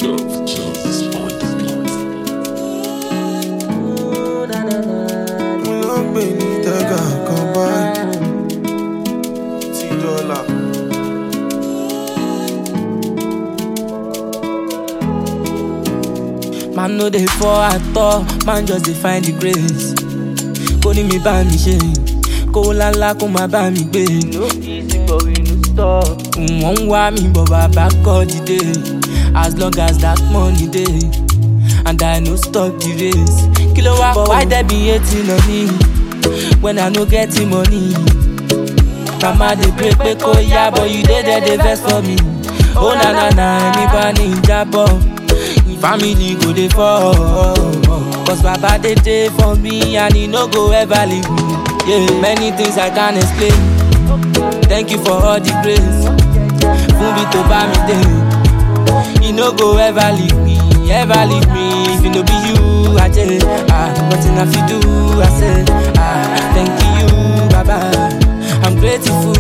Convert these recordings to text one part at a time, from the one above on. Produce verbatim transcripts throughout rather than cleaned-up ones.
Dove Jones on the beat. Mo lọ gbé ní tẹ́gà kan báyìí. Tí dọ́là. Man no dey fall at all, man just dey find the grace. Kó ní mi bá mi ṣe, kó lálá kó má bá mi gbé. No easy but we no stop. Wọ́n ń wá mi bọ̀ bàbá kọ́ dìde. As long as that money dey, and I no stop the race. Kí ló wá but why there be hating on me when I no get the money? Mama dey pray pé kó yá but you dey there dey vex for me. Oh na na na, ẹni bá ní ìjábọ̀. Family go dey fall, cause Baba dey dey for me and he no go ever leave me. Yeah, many things I can't explain. Thank you for all the grace. Fún mi tó bá mi dé, he no go ever leave me, ever leave me. If it no be you, I just ah, nothing I fit do. I say ah, thank you, Baba. I'm grateful.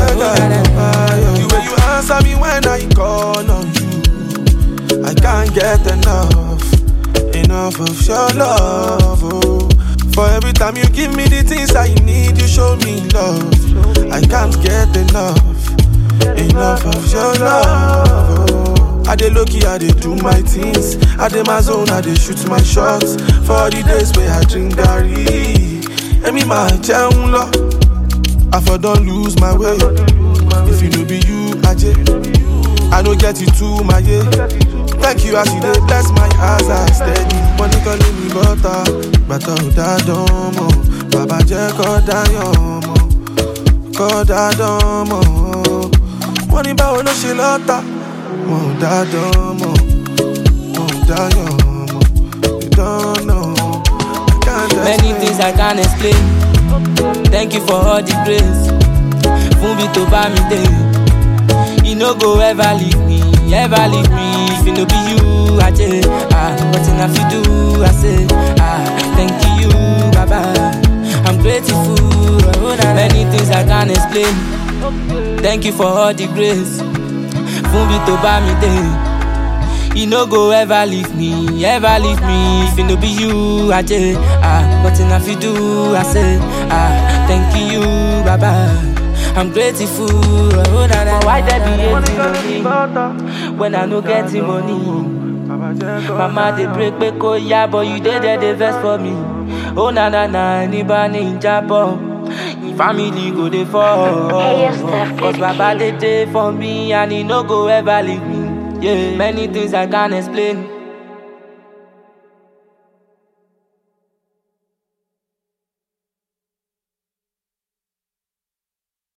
The way you answer me when I call on you, I can't get enough, enough of your love. Oh. For every time you give me the things I need, you show me love. I can't get enough, enough of your love. Oh. I dey low-key, I dey do my things. I dey my zone, I dey shoot my shots. For the days where I drink garri, and me my jẹun lọ. I for don't lose my way. If you no be you, I just I no get it too, my yeah. Thank you as you dey bless my eyes, I steady. Money calling me butter, butter da domo. Baba jẹ́ kó dáyọ̀ mọ́, kó dá dánmọ́. Money báwo ló ṣe lọ́tà? Mo dá dánmọ́, mo dáyọ̀ mọ́. You don't know, I can't explain. Many things I can't explain. Thank you for all the grace. Fún mi tó bá mi dé, he no go ever leave me, ever leave me. If it no be you, I just ah, nothing I fit do. I say ah, thank you, Baba. I'm grateful. Many things I can't explain. Thank you for all the grace. Fún mi tó bá mi dé, he no go ever leave me, ever leave me. If it no be you, I just ah, nothing I fit do. I say ah, thank you, Baba. I'm grateful. Oh, nah, nah. Why there be hating on me when I no get the money? Mama dey pray pé kó yá but you dey there dey vex for me. Oh na na na, ẹni bá ní ìjábọ̀. Family go dey fall, cause Baba dey dey for me and he no go ever leave me. Yeah, many things I can't explain.